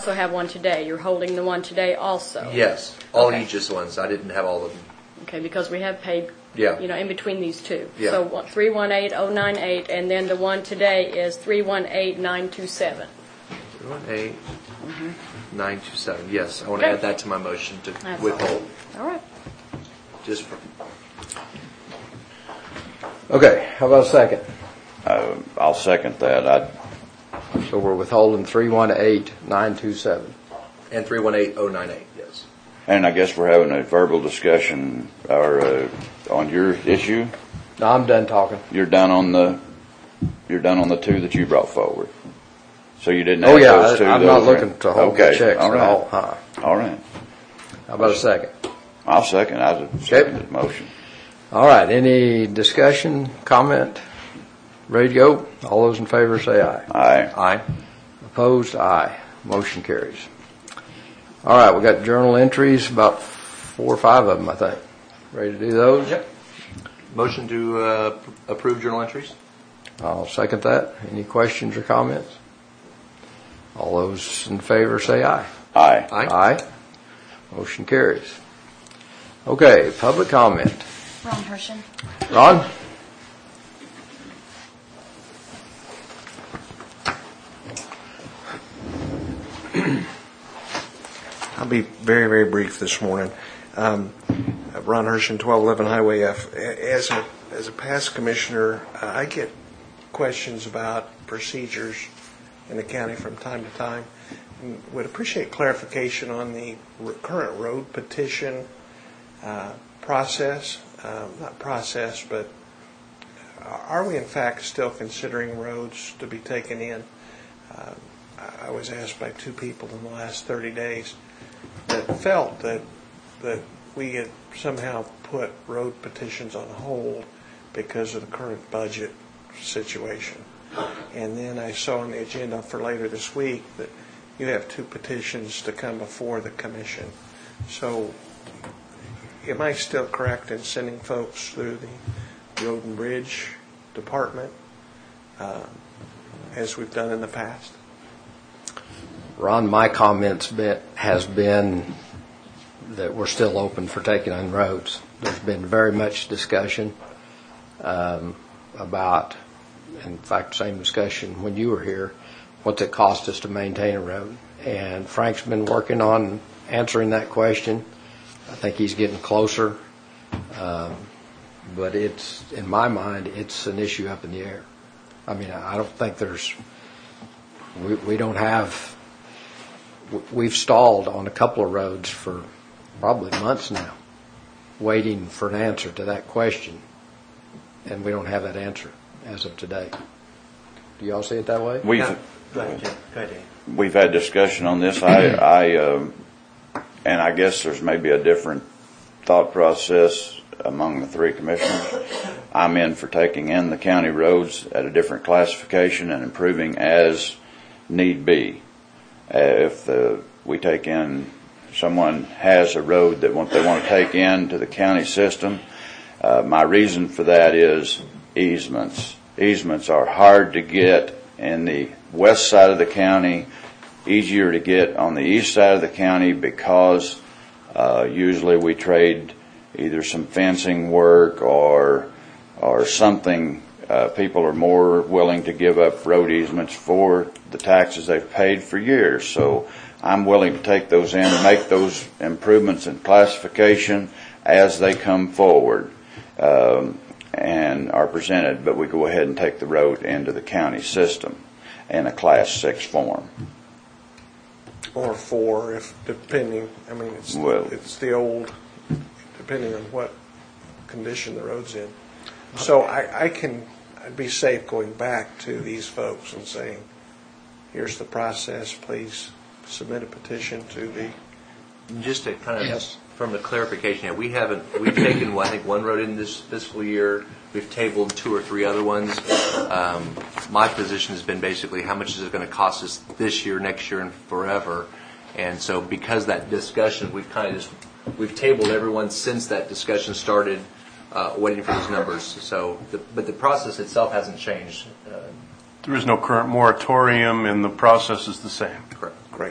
also have one today. You're holding the one today also. Yes, all Okay. Aegis ones. I didn't have all of them. Okay, because we have paid, Yeah. in between these two. Yeah. So 318098, and then the one today is 318927. 927. Yes, I want to Okay. add that to my motion to That's withhold. All right. Just for, Okay, how about a second? I'll second that. So we're withholding 318927. and 318098. Yes. And I guess we're having a verbal discussion on your issue. No, I'm done talking. You're done on the two that you brought forward. So you didn't. Oh add yeah, those two. I'm not looking to hold the checks all at right. all. All right. How about a second? I'll second. I seconded the motion. All right, any discussion, comment? Ready to go? All those in favor say aye. Aye. Aye. Opposed? Aye. Motion carries. All right, we got journal entries, about 4 or 5 of them, I think. Ready to do those? Yep. Motion to approve journal entries. I'll second that. Any questions or comments? All those in favor say aye. Aye. Aye. Aye. Motion carries. Okay, public comment. Ron Hershen. Ron? I'll be very, very brief this morning. Ron Hershen, 1211 Highway F. As a past commissioner, I get questions about procedures in the county from time to time. Would appreciate clarification on the current road petition process. Not process, but are we in fact still considering roads to be taken in? I was asked by 2 people in the last 30 days that felt that we had somehow put road petitions on hold because of the current budget situation. And then I saw on the agenda for later this week that you have 2 petitions to come before the commission. So am I still correct in sending folks through the Road and Bridge Department as we've done in the past? Ron, my comments has been that we're still open for taking on roads. There's been very much discussion about, in fact, same discussion when you were here, what's it cost us to maintain a road. And Frank's been working on answering that question. I think he's getting closer. But it's, in my mind, it's an issue up in the air. I mean, I don't think we don't have, we've stalled on a couple of roads for probably months now, waiting for an answer to that question. And we don't have that answer as of today. Do y'all see it that way? We've Go ahead, Jim. Go ahead, Dan. We've had discussion on this. And I guess there's maybe a different thought process among the 3 commissioners. I'm in for taking in the county roads at a different classification and improving as need be. If we take in, someone has a road that they want to take into the county system, my reason for that is easements. Easements are hard to get in the west side of the county, easier to get on the east side of the county because usually we trade either some fencing work or something. People are more willing to give up road easements for the taxes they've paid for years. So I'm willing to take those in and make those improvements in classification as they come forward and are presented. But we go ahead and take the road into the county system in a Class 6 form. Or 4, if depending. I mean, it's the old, depending on what condition the road's in. So I'd be safe going back to these folks and saying, here's the process, please submit a petition to the... Just to kind of, Yes. from the clarification, we've taken, I think, 1 road in this fiscal year. We've tabled 2 or 3 other ones. My position has been basically how much is it going to cost us this year, next year, and forever. And so because that discussion, we've tabled everyone since that discussion started, waiting for those numbers. So, but the process itself hasn't changed. There is no current moratorium, and the process is the same. Correct. Great.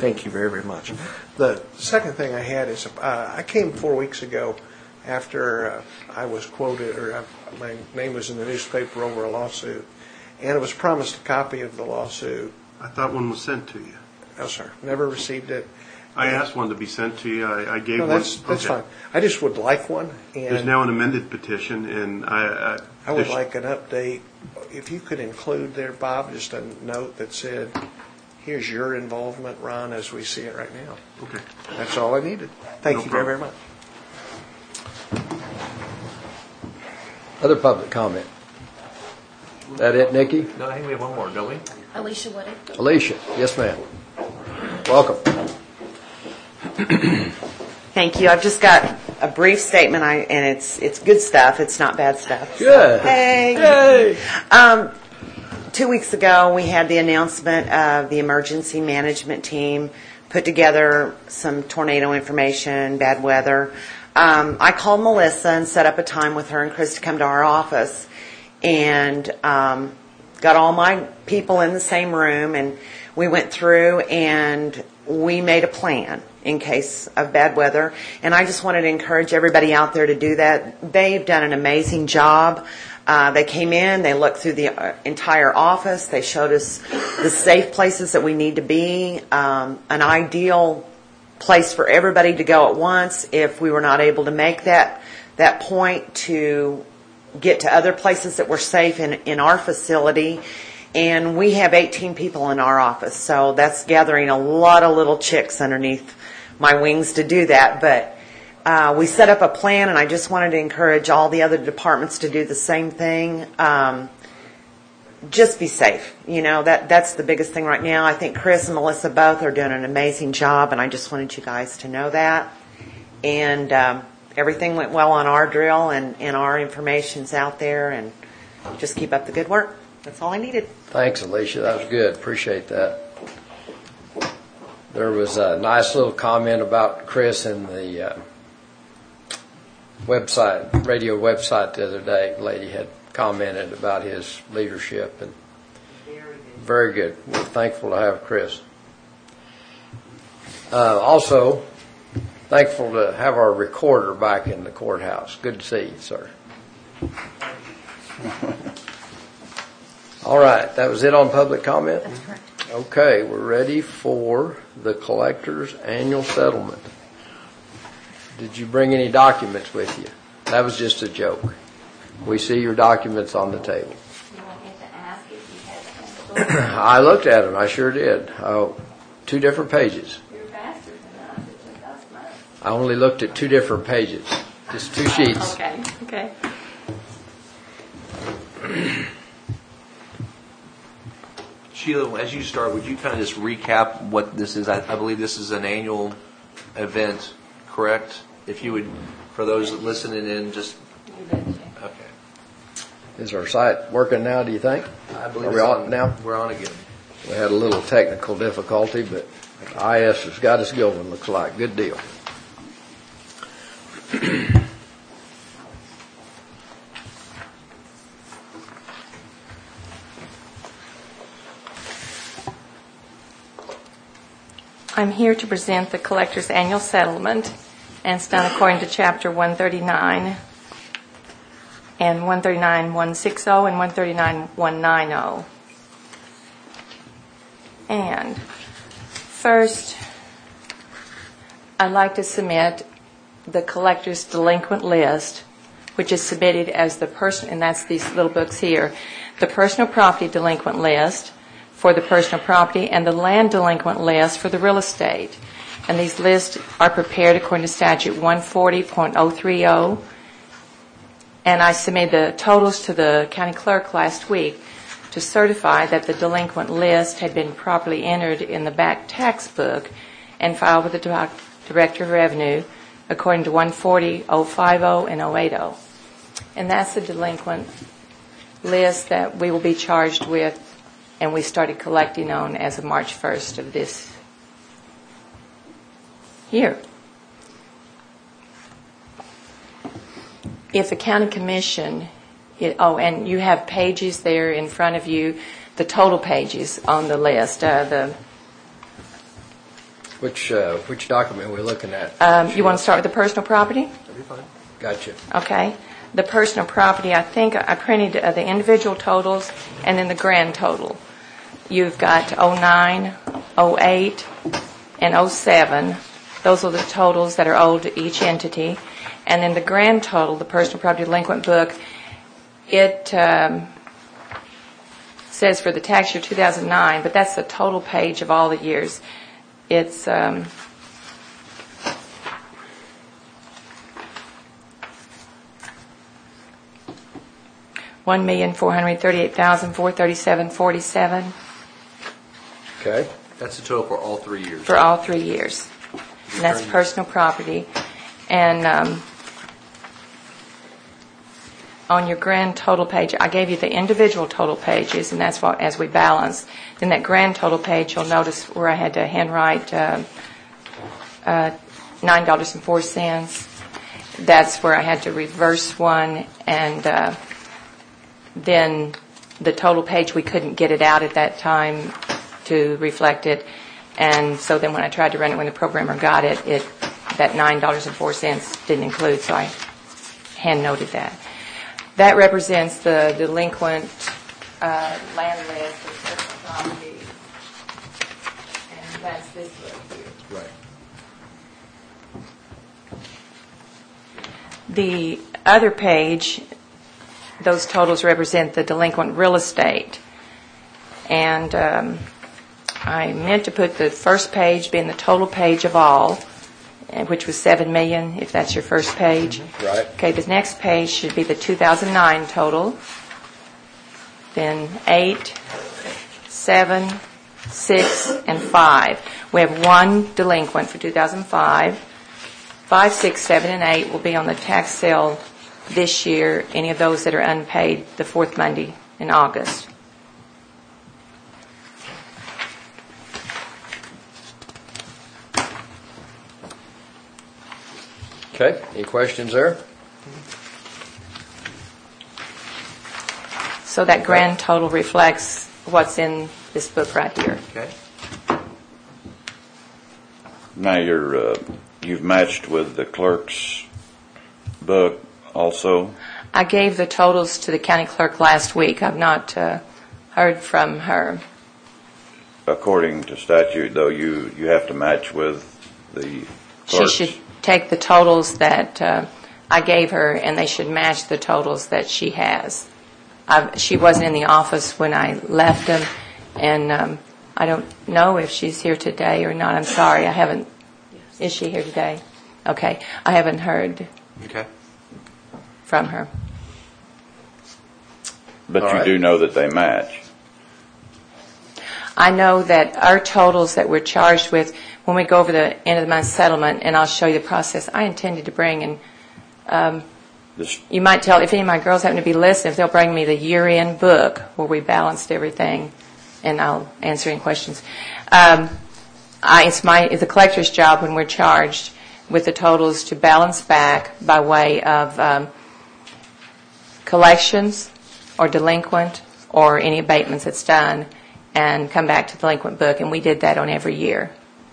Thank you very, very much. The second thing I had is I came 4 weeks ago after I was quoted, or my name was in the newspaper over a lawsuit, and it was promised a copy of the lawsuit. I thought one was sent to you. No, sir, never received it. I asked one to be sent to you. I gave No, one. that's Okay. fine. I just would like one, There's and now an amended petition, and I would like an update. If you could include there, Bob, just a note that said, here's your involvement, Ron, as we see it right now. Okay. That's all I needed. Thank No you very, very problem. much. Other public comment? That it, Nikki? No, I think we have one more, don't we? Alicia Woody. Alicia? Yes, ma'am. Welcome. Thank you. I've just got a brief statement, and it's good stuff. It's not bad stuff. Good. Hey. Yay. 2 weeks ago, we had the announcement of the emergency management team put together some tornado information, bad weather. I called Melissa and set up a time with her and Chris to come to our office, and got all my people in the same room, and we went through and we made a plan in case of bad weather. And I just wanted to encourage everybody out there to do that. They've done an amazing job. They came in, they looked through the entire office, they showed us the safe places that we need to be, an ideal place for everybody to go at once if we were not able to make that point to get to other places that were safe in our facility. And we have 18 people in our office, so that's gathering a lot of little chicks underneath my wings to do that. But we set up a plan, and I just wanted to encourage all the other departments to do the same thing. Just be safe. You know, that's the biggest thing right now. I think Chris and Melissa both are doing an amazing job, and I just wanted you guys to know that. And everything went well on our drill, and our information's out there, and just keep up the good work. That's all I needed. Thanks, Alicia. That was good. Appreciate that. There was a nice little comment about Chris in the website, radio website the other day. A lady had commented about his leadership, and very good. We're thankful to have Chris. Also, thankful to have our recorder back in the courthouse. Good to see you, sir. All right, that was it on public comment? That's correct. Okay, we're ready for the collector's annual settlement. Did you bring any documents with you? That was just a joke. We see your documents on the table. You want me to ask if you have them? I looked at them, I sure did. Oh, 2 different pages. You're faster than us. It took us months. I only looked at 2 different pages, just 2 sheets. Okay. Sheila, as you start, would you kind of just recap what this is? I believe this is an annual event, correct? If you would, for those listening in, just, You betcha. okay. Is our site working now, do you think? I believe Are we on now? We're on again. We had a little technical difficulty, but IS has got us going, looks like. Good deal. I'm here to present the collector's annual settlement, and it's done according to Chapter 139 and 139-160 and 139-190. And first, I'd like to submit the collector's delinquent list, which is submitted as the person, and that's these little books here, the personal property delinquent list for the personal property and the land delinquent list for the real estate. And these lists are prepared according to statute 140.030. And I submitted the totals to the county clerk last week to certify that the delinquent list had been properly entered in the back tax book and filed with the Director of Revenue according to 140.050 and 080. And that's the delinquent list that we will be charged with, and we started collecting on as of March 1st of this year. If the county commission, and you have pages there in front of you, the total pages on the list. The Which document are we looking at? You want to start with the personal property? That'd be fine. Gotcha. Okay. The personal property, I think I printed the individual totals and then the grand total. You've got 09, 08, and 07. Those are the totals that are owed to each entity. And then the grand total, the personal property delinquent book, it says for the tax year 2009, but that's the total page of all the years. It's $1,438,437.47 Okay. That's the total for all 3 years. for all 3 years. And that's personal property. And on your grand total page, I gave you the individual total pages, and that's what as we balance. Then that grand total page, you'll notice where I had to handwrite $9.04. That's where I had to reverse one, and then the total page, we couldn't get it out at that time to reflect it. And so then when I tried to run it when the programmer got it, that $9.04 didn't include, so I hand noted that. That represents the delinquent land list of personal property, and that's this book here. Right. The other page, those totals represent the delinquent real estate. And I meant to put the first page being the total page of all, which was $7 million, if that's your first page. Right. Okay, the next page should be the 2009 total. Then 8, 7, 6, and 5. We have one delinquent for 2005. 5, 6, 7, and 8 will be on the tax sale this year, any of those that are unpaid the fourth Monday in August. Okay. Any questions there? So that grand total reflects what's in this book right here. Okay. Now you've matched with the clerk's book also. I gave the totals to the county clerk last week. I've not heard from her. According to statute, though, you have to match with the clerk's. She should take the totals that I gave her, and they should match the totals that she has. She wasn't in the office when I left them, and I don't know if she's here today or not. I'm sorry, I haven't. Is she here today? Okay, I haven't heard Okay. from her. But All you right. do know that they match. I know that our totals that we're charged with, when we go over the end of the month settlement, and I'll show you the process, I intended to bring, and This, you might tell, if any of my girls happen to be listening, if they'll bring me the year-end book where we balanced everything, and I'll answer any questions. It's the collector's job when we're charged with the totals to balance back by way of collections or delinquent or any abatements that's done, and come back to the delinquent book, and we did that on every year.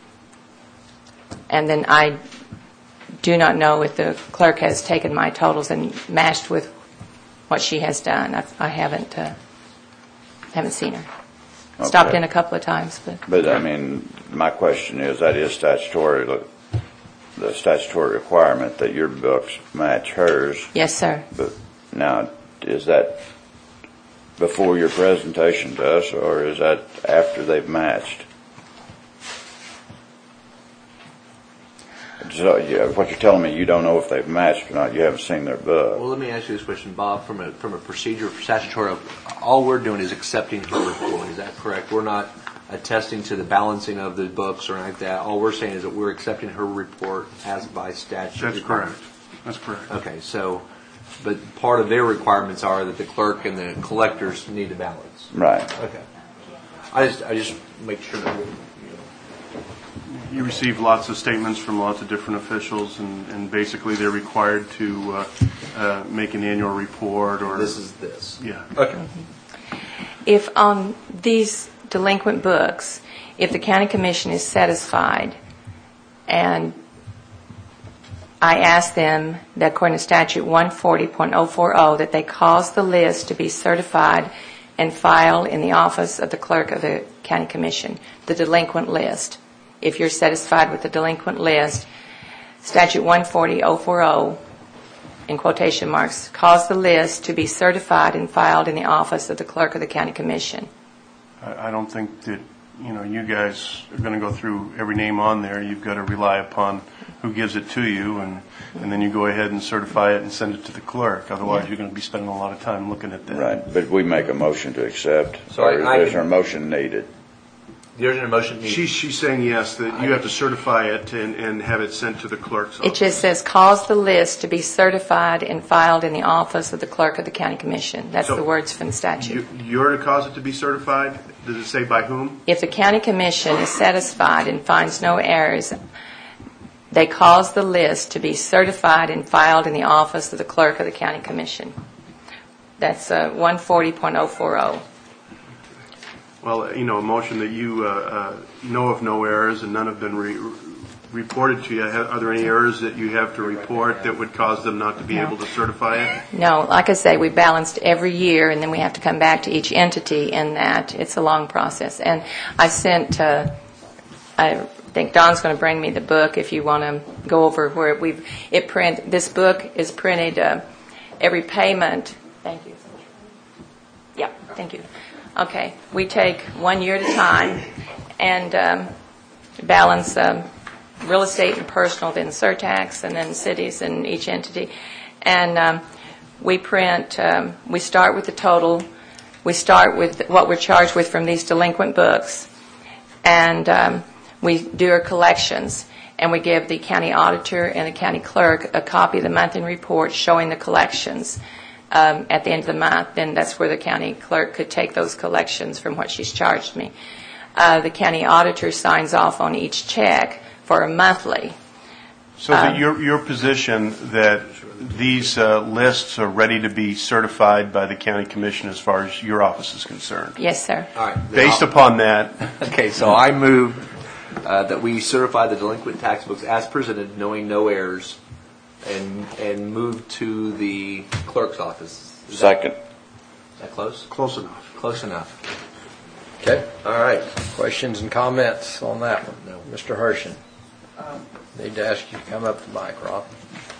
And then I do not know if the clerk has taken my totals and matched with what she has done. I haven't seen her. Stopped Okay. in a couple of times, but I mean, my question is, that is statutory, the statutory requirement that your books match hers. yes, sir. But now, is that before your presentation to us, or is that after they've matched? So, yeah, what you're telling me, you don't know if they've matched or not. You haven't seen their book. Well, let me ask you this question, Bob. From a procedure for statutory, all we're doing is accepting her report. Is that correct? We're not attesting to the balancing of the books or anything like that. All we're saying is that we're accepting her report as by statute. That's correct. That's correct. Okay, so, but part of their requirements are that the clerk and the collectors need to balance. Right. Okay. I just make sure that You receive lots of statements from lots of different officials, and basically they're required to make an annual report or. this is this. Yeah. Okay. If on these delinquent books, if the county commission is satisfied And I asked them that according to statute 140.040 that they cause the list to be certified and filed in the office of the clerk of the county commission, the delinquent list. If you're satisfied with the delinquent list, statute 140.040, in quotation marks, cause the list to be certified and filed in the office of the clerk of the county commission. I don't think that, you guys are going to go through every name on there. You've got to rely upon who gives it to you, and then you go ahead and certify it and send it to the clerk. Otherwise, you're going to be spending a lot of time looking at that. Right, but we make a motion to accept. So Or is there a motion needed? There's an motion needed. She's saying yes, that you have to certify it and have it sent to the clerk's office. It just says cause the list to be certified and filed in the office of the clerk of the county commission. That's So the words from the statute. You're to cause it to be certified? Does it say by whom? If the county commission is satisfied and finds no errors, they cause the list to be certified and filed in the office of the clerk of the county commission. That's 140.040. Well, a motion that you know of no errors and none have been reported to you. Are there any errors that you have to report that would cause them not to be able to certify it? No, like I say, we balanced every year, and then we have to come back to each entity in that. It's a long process. And I sent, I think Don's going to bring me the book if you want to go over where this book is printed, every payment. Thank you. Yeah, thank you. Okay, we take 1 year at a time and balance real estate and personal, then surtax, and then cities and each entity. And we print, we start with the total. We start with what we're charged with from these delinquent books. And we do our collections. And we give the county auditor and the county clerk a copy of the monthly report showing the collections. At the end of the month, then that's where the county clerk could take those collections from what she's charged me. The county auditor signs off on each check for a monthly. So that your position that these lists are ready to be certified by the county commission as far as your office is concerned? Yes, sir. All right. Based upon that, Okay, so I move that we certify the delinquent tax books as presented, knowing no errors, and move to the clerk's office. Second. Is that close? close enough. Close enough. Okay. All right. Questions and comments on that one? No. Mr. Hershen. Need to ask you to come up to the mic, Rob.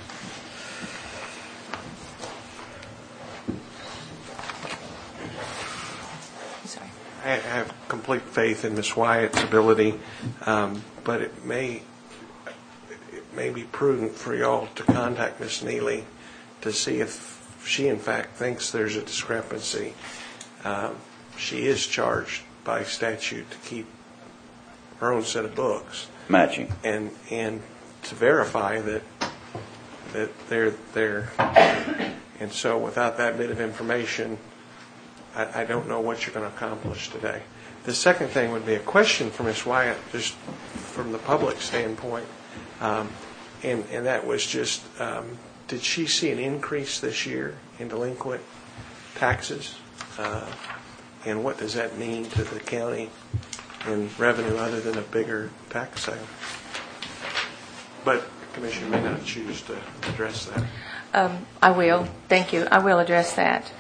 Sorry. I have complete faith in Ms. Wyatt's ability, but it may be prudent for y'all to contact Ms. Neely to see if she in fact thinks there's a discrepancy. She is charged by statute to keep her own set of books. Matching. And to verify that they're there. And so without that bit of information, I don't know what you're going to accomplish today. The second thing would be a question for Ms. Wyatt, just from the public standpoint, and that was just, did she see an increase this year in delinquent taxes? And what does that mean to the county in revenue other than a bigger tax sale? But the Commission may not choose to address that. I will. Thank you. I will address that.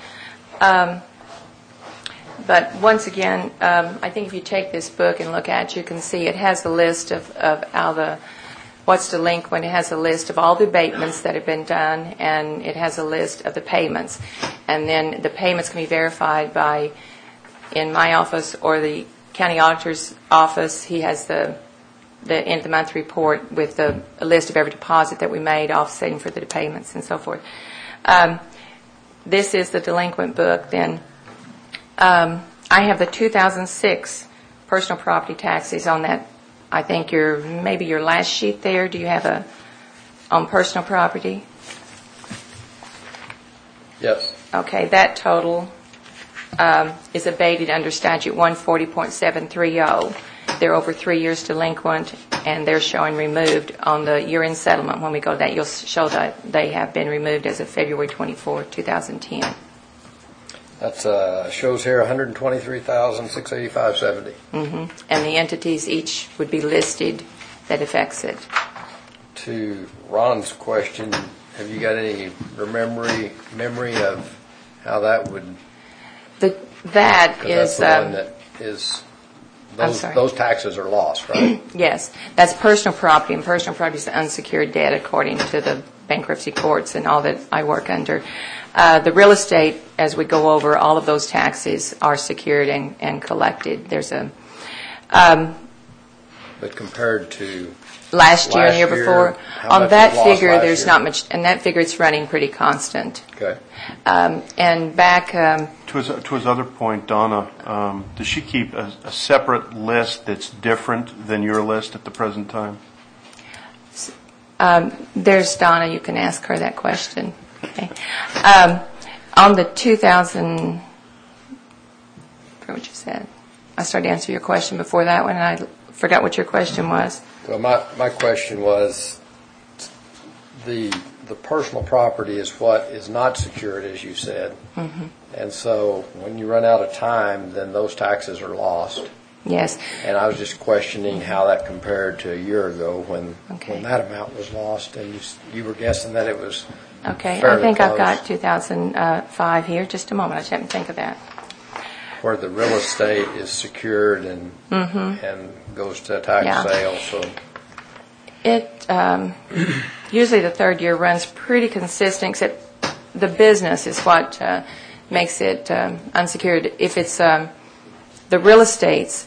But once again, I think if you take this book and look at it, you can see it has a list of what's delinquent. It has a list of all the abatements that have been done, and it has a list of the payments. And then the payments can be verified by, in my office or the county auditor's office. He has the end of the month report with a list of every deposit that we made, offsetting for the payments and so forth. This is the delinquent book. Then I have the 2006 personal property taxes on that. I think maybe your last sheet there. Do you have on personal property? Yes. Okay, that total is abated under statute 140.730. They're over 3 years delinquent, and they're showing removed on the year-end settlement. When we go to that, you'll show that they have been removed as of February 24, 2010. That's shows here $123,685.70. And the entities each would be listed that affects it. to Ron's question, have you got any memory of how that would? That 'Cause is. that's the one that is. I'm sorry. Those taxes are lost, right? Yes, that's personal property, and personal property is unsecured debt according to the bankruptcy courts and all that I work under. The real estate, as we go over, all of those taxes are secured and collected. There's a But compared to last year and the year before, how on much that was lost figure, last there's year? not much, and that figure it's running pretty constant. Okay. And back. To his other point, Donna, does she keep a separate list that's different than your list at the present time? There's Donna. You can ask her that question. Okay. On the 2000, I forgot what you said. I started to answer your question before that one, and I forgot what your question was. Well, my question was, the personal property is what is not secured, as you said. Mm-hmm. And so when you run out of time, then those taxes are lost. Yes. And I was just questioning how that compared to a year ago when Okay. that amount was lost, and you were guessing that it was Okay. I fairly think I've close. got 2005 here. Just a moment. I just haven't think of that. Where the real estate is secured and goes to a tax Yeah. sale. So It usually the third year runs pretty consistent, except the business is what makes it unsecured. If it's the real estates,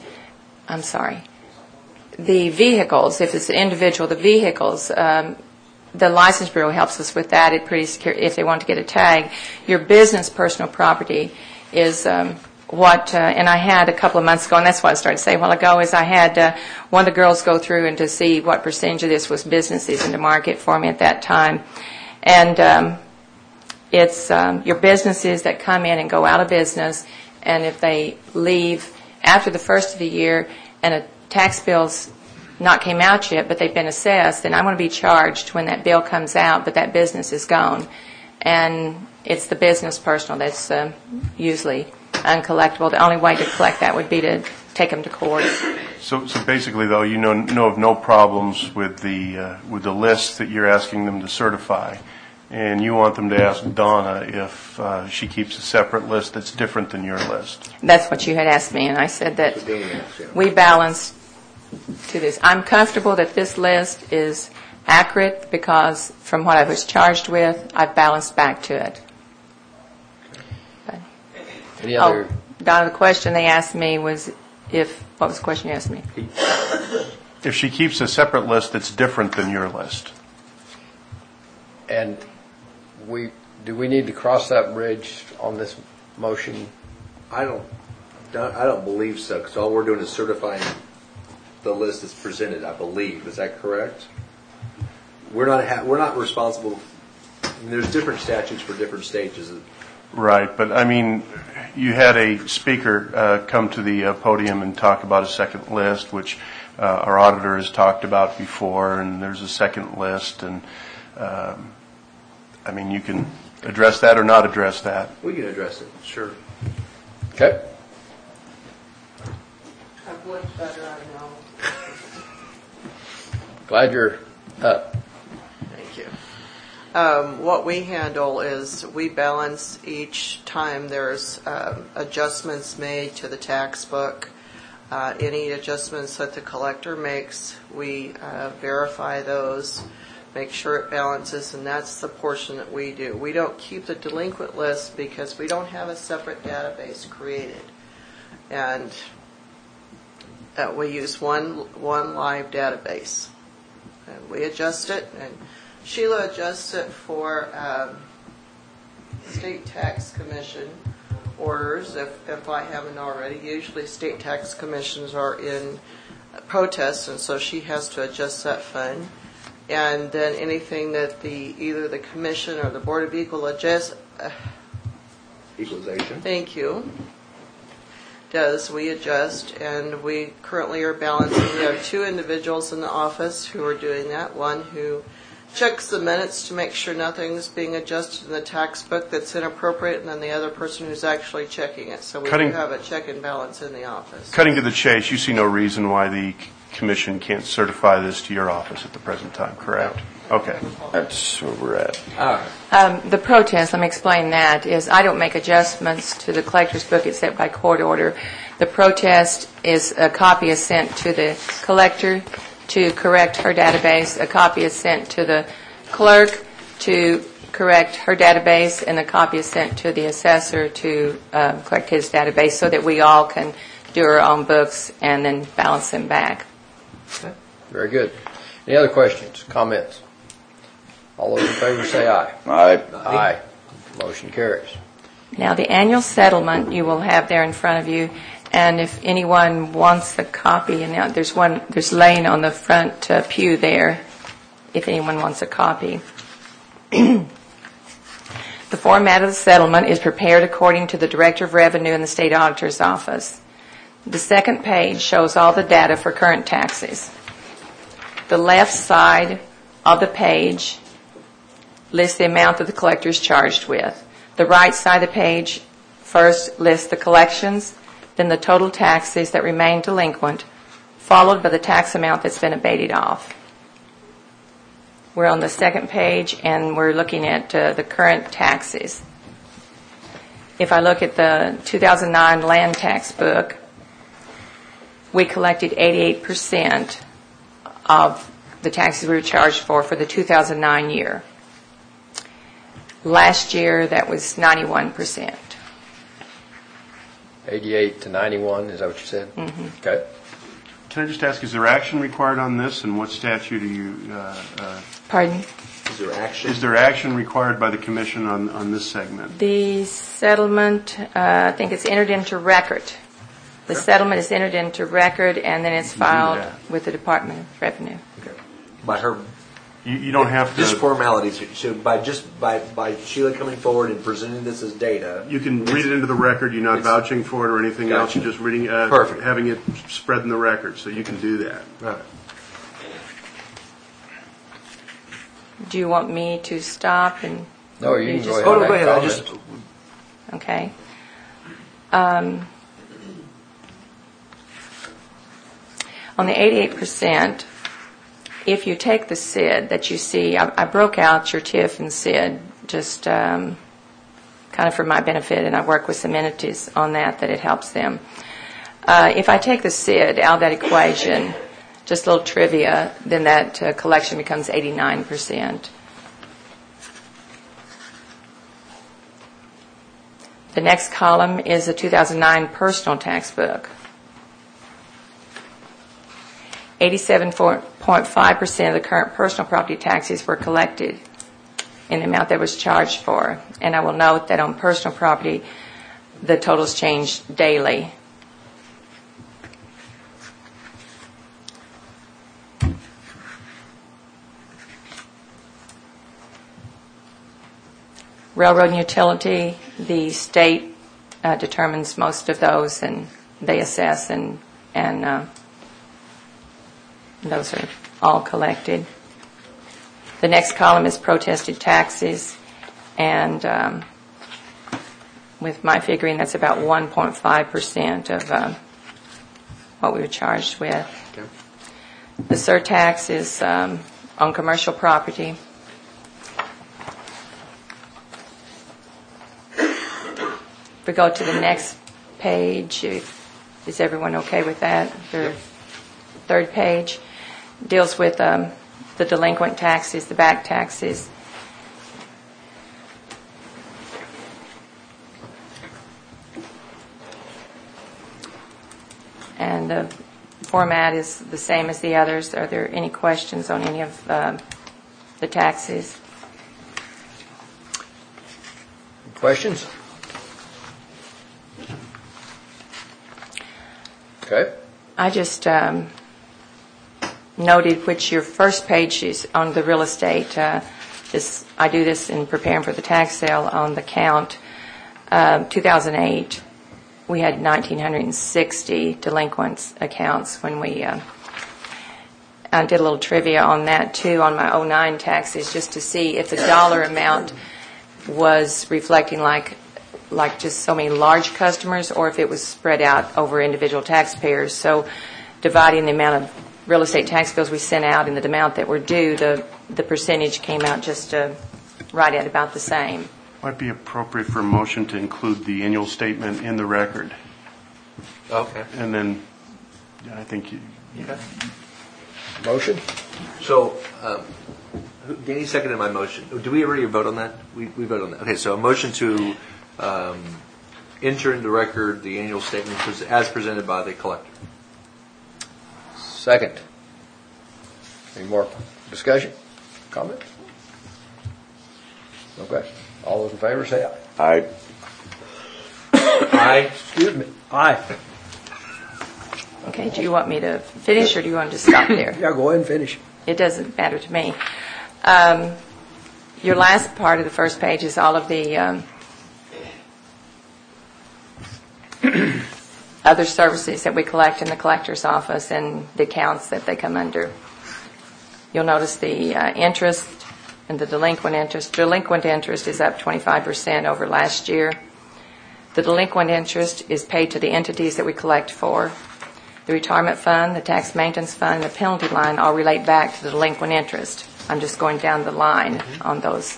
the vehicles. If it's an individual, the vehicles. The License Bureau helps us with that. It's pretty secure. If they want to get a tag, your business personal property is. What and I had a couple of months ago, and that's what I started to say a while ago, is I had one of the girls go through and to see what percentage of this was businesses in the market for me at that time. And it's your businesses that come in and go out of business, and if they leave after the first of the year and a tax bill's not came out yet, but they've been assessed, then I'm going to be charged when that bill comes out, but that business is gone. And it's the business personal that's usually uncollectible. The only way to collect that would be to take them to court. So basically, though, you know of no problems with the list that you're asking them to certify, and you want them to ask Donna if she keeps a separate list that's different than your list. That's what you had asked me, and I said that we balance to this. I'm comfortable that this list is accurate because from what I was charged with, I've balanced back to it. any other? Donna, the question they asked me was what was the question you asked me? If she keeps a separate list that's different than your list. And do we need to cross that bridge on this motion? I don't believe so, because all we're doing is certifying the list that's presented, I believe. Is that correct? We're not responsible. I mean, there's different statutes for different stages. Right, but I mean, you had a speaker come to the podium and talk about a second list, which our auditor has talked about before, and there's a second list, and I mean, you can address that or not address that. We can address it, sure. Okay. I've looked better, I know. Glad you're up. Thank you. What we handle is we balance each time there's adjustments made to the tax book. Any adjustments that the collector makes, we verify those, make sure it balances, and that's the portion that we do. We don't keep the delinquent list because we don't have a separate database created. And we use one live database. And we adjust it, and Sheila adjusts it for state tax commission orders if I haven't already. Usually state tax commissions are in protest, and so she has to adjust that fund. And then anything that either the commission or the Board of Equalization thank you, does, we adjust, and we currently are balancing. We have two individuals in the office who are doing that. One who checks the minutes to make sure nothing's being adjusted in the tax book that's inappropriate, and then the other person who's actually checking it. So we do have a check and balance in the office. Cutting to the chase, you see no reason why the commission can't certify this to your office at the present time, correct? Okay. That's where we're at. The protest, let me explain that, is I don't make adjustments to the collector's book except by court order. The protest is a copy is sent to the collector to correct her database, a copy is sent to the clerk to correct her database, and a copy is sent to the assessor to correct his database so that we all can do our own books and then balance them back. Okay. Very good. Any other questions, comments? All those in favor say aye. Aye. Aye. Motion carries. Now, the annual settlement you will have there in front of you, and if anyone wants a copy, and now there's laying on the front pew there, if anyone wants a copy. The format of the settlement is prepared according to the Director of Revenue in the State Auditor's Office. The second page shows all the data for current taxes. The left side of the page lists the amount that the collector is charged with. The right side of the page first lists the collections, then the total taxes that remain delinquent, followed by the tax amount that's been abated off. We're on the second page, and we're looking at the current taxes. If I look at the 2009 land tax book, we collected 88% of the taxes we were charged for the 2009 year. Last year, that was 91%. 88 to 91, is that what you said? Mm-hmm. Okay. Can I just ask, is there action required on this, and what statute are you... Pardon? Is there action? Is there action required by the commission on this segment? The settlement, I think it's entered into record. The settlement is entered into record, and then it's filed with the Department of Revenue. By her, You don't have to... just formalities. So by Sheila coming forward and presenting this as data, You can read it into the record. You're not vouching for it or anything else. Gotcha. You're just reading, Perfect. having it spread in the record, so you can do that. Right. Do you want me to stop and... No, you can just- go ahead. Oh, no, go ahead. I Comments. just Okay. On the 88%, if you take the SID that you see, I broke out your TIF and SID just kind of for my benefit, and I work with some entities on that it helps them. If I take the SID out of that equation, just a little trivia, then that collection becomes 89%. The next column is the 2009 personal tax book. 87.5% of the current personal property taxes were collected in the amount that was charged for. And I will note that on personal property, the totals change daily. Railroad and utility, the state determines most of those, and they assess, and those are all collected. The next column is protested taxes, and with my figuring, that's about 1.5% of what we were charged with. Okay. The surtax is on commercial property. If we go to the next page, is everyone okay with that? The third page deals with the delinquent taxes, the back taxes. And the format is the same as the others. Are there any questions on any of the taxes? Questions? Okay. I just noted which your first page is on the real estate. I do this in preparing for the tax sale on the count. 2008, we had 1,960 delinquent accounts when we I did a little trivia on that too on my 2009 taxes just to see if the dollar amount was reflecting like just so many large customers or if it was spread out over individual taxpayers. So dividing the amount of real estate tax bills we sent out and the amount that were due, the percentage came out just right at about the same. Might be appropriate for a motion to include the annual statement in the record. Okay. And then, yeah, I think you, Motion? So, Danny seconded my motion. Do we already vote on that? We voted on that. Okay, so a motion to enter into record the annual statement as presented by the collector. Second. Any more discussion? Comment? Okay. All those in favor say aye. Aye. Excuse me. Aye. Okay, do you want me to finish or do you want to just stop there? Yeah, go ahead and finish. It doesn't matter to me. Your last part of the first page is all of the other services that we collect in the collector's office and the accounts that they come under. You'll notice the interest and the delinquent interest. Delinquent interest is up 25% over last year. The delinquent interest is paid to the entities that we collect for. The retirement fund, the tax maintenance fund, and the penalty line all relate back to the delinquent interest. I'm just going down the line on those.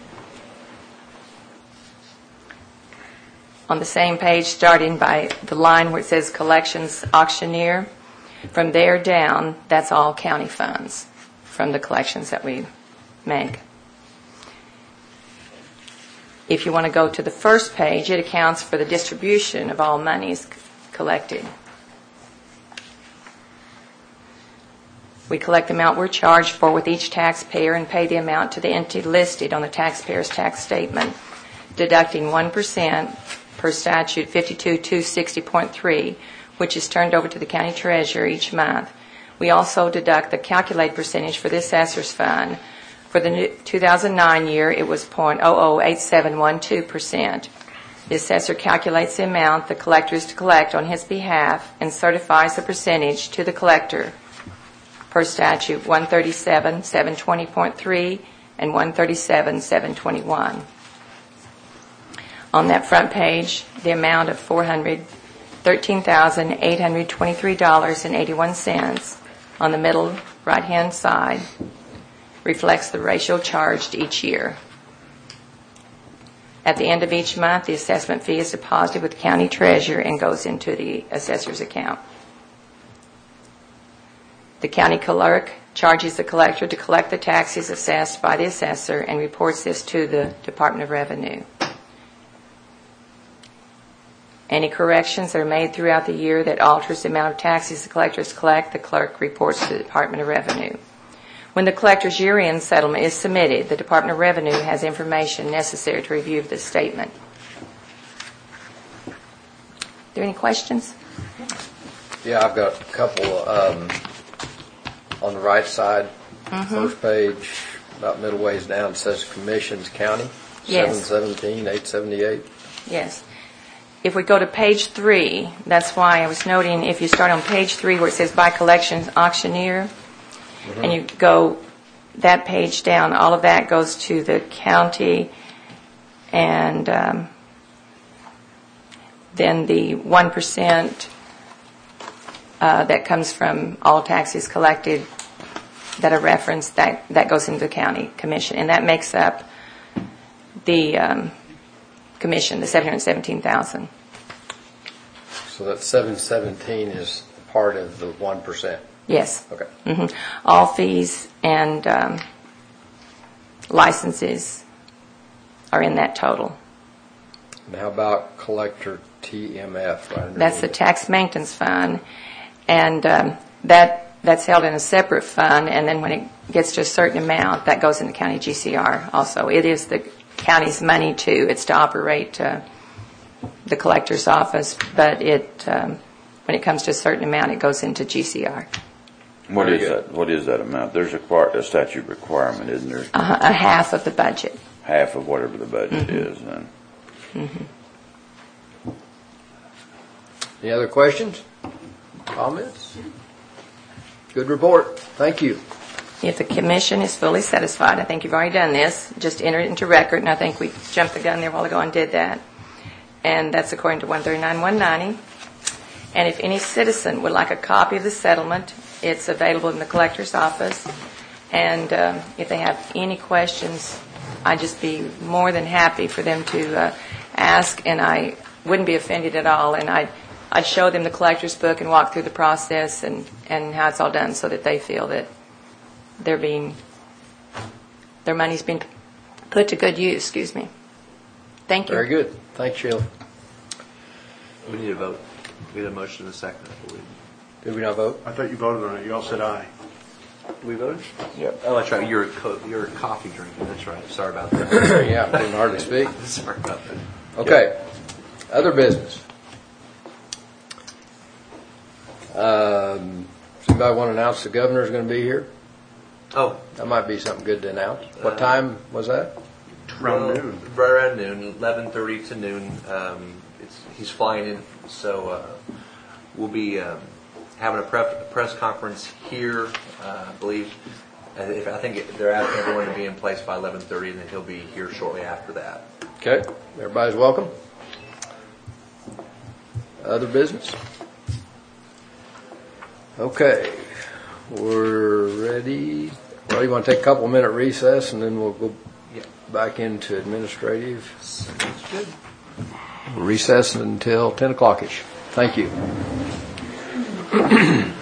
On the same page, starting by the line where it says collections auctioneer, from there down, that's all county funds from the collections that we make. If you want to go to the first page, it accounts for the distribution of all monies collected. We collect the amount we're charged for with each taxpayer and pay the amount to the entity listed on the taxpayer's tax statement, deducting 1% per statute 52-260.3, which is turned over to the county treasurer each month. We also deduct the calculated percentage for the assessor's fund. For the 2009 year, it was 0.008712%. The assessor calculates the amount the collector is to collect on his behalf and certifies the percentage to the collector per statute 137-720.3 and 137-721. On that front page, the amount of $413,823.81 on the middle right-hand side reflects the ratio charged each year. At the end of each month, the assessment fee is deposited with the county treasurer and goes into the assessor's account. The county clerk charges the collector to collect the taxes assessed by the assessor and reports this to the Department of Revenue. Any corrections that are made throughout the year that alters the amount of taxes the collectors collect, the clerk reports to the Department of Revenue. When the collector's year-end settlement is submitted, the Department of Revenue has information necessary to review this statement. Are there any questions? Yeah, I've got a couple. On the right side, first page, about middle ways down, it says commissions county, Yes. 717, 878. Yes. If we go to page 3, that's why I was noting, if you start on page 3 where it says by collections auctioneer, and you go that page down, all of that goes to the county, and then the 1% that comes from all taxes collected that are referenced, that goes into the county commission, and that makes up the commission, the $717,000. So that 717 is part of the 1%. Yes. Okay. All fees and licenses are in that total. And how about collector TMF? Right That's the tax maintenance fund, and that's held in a separate fund, and then when it gets to a certain amount, that goes in the county GCR also. It is the county's money too. It's to operate the collector's office, but when it comes to a certain amount, it goes into GCR. What is that? What is that amount? There's a statute requirement, isn't there? A half of the budget. Half of whatever the budget is, then. Any other questions? Comments? Good report. Thank you. If the commission is fully satisfied, I think you've already done this, just enter it into record, and I think we jumped the gun there a while ago and did that. And that's according to 139-190. And if any citizen would like a copy of the settlement, it's available in the collector's office. And if they have any questions, I'd just be more than happy for them to ask, and I wouldn't be offended at all. And I'd show them the collector's book and walk through the process and how it's all done so that they feel that their money's being put to good use. Excuse me. Thank you. Very good. Thanks, Sheila. We need a vote. We had a motion in a second, I believe. Did we not vote? I thought you voted on it. You all said aye. We voted? Yep. Oh, that's right. You're a coffee drinking. That's right. Sorry about that. Yeah, I didn't hardly speak. Sorry about that. Okay. Other business. Does anybody want to announce the governor's going to be here? Oh, That might be something good to announce. What time was that? Around noon. Right around noon, 11:30 to noon. He's flying in, so we'll be having a press conference here. I believe. I think they're asking everyone to be in place by 11:30, and then he'll be here shortly after that. Okay. Everybody's welcome. Other business? Okay. We're ready. Well, you want to take a couple-minute recess, and then we'll go back into administrative. Sounds good. Recess until 10 o'clock-ish. Thank you.